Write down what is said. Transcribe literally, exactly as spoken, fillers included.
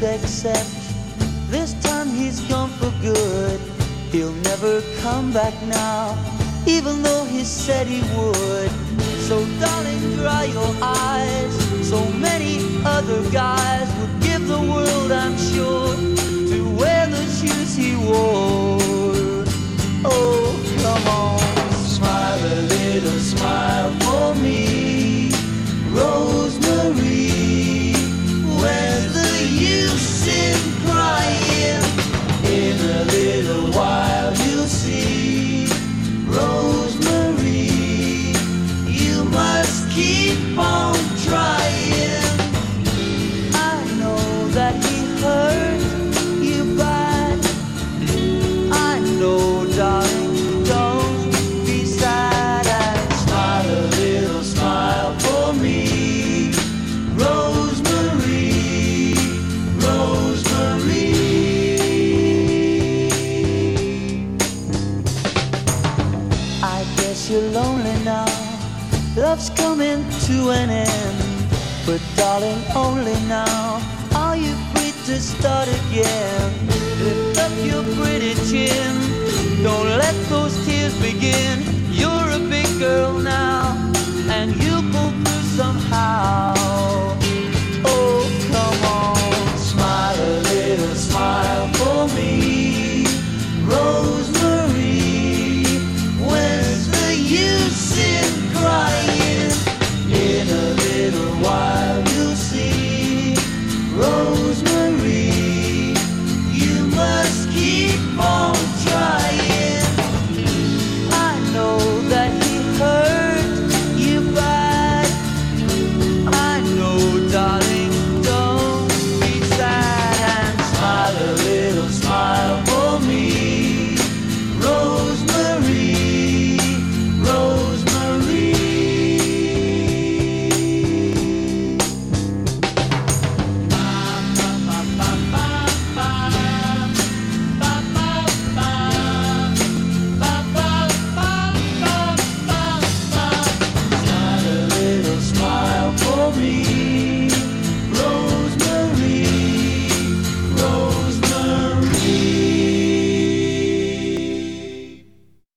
except this time he's gone for good. He'll never come back now, even though he said he would. So darling, dry your eyes. So many other guys would give the world, I'm sure, to wear the shoes he wore. Oh, come on, smile a little smile for me, Rosemary. Where's the use in crying? In a little while you'll see, Rosemary, you must keep on trying. I know that he hurt you bad. I know, darling, don't be sad, and smile a little smile for me, Rosemary, Rosemary. I guess you're lonely now, love's coming to an end. But darling, only now are you free to start again. Lift up your pretty chin, don't let those tears begin. You're a big girl now.